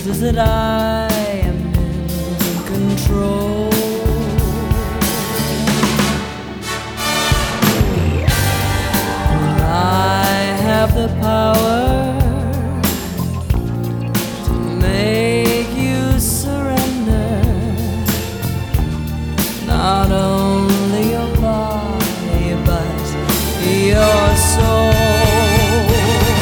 is that I am in control. I have the power to make you surrender. Not only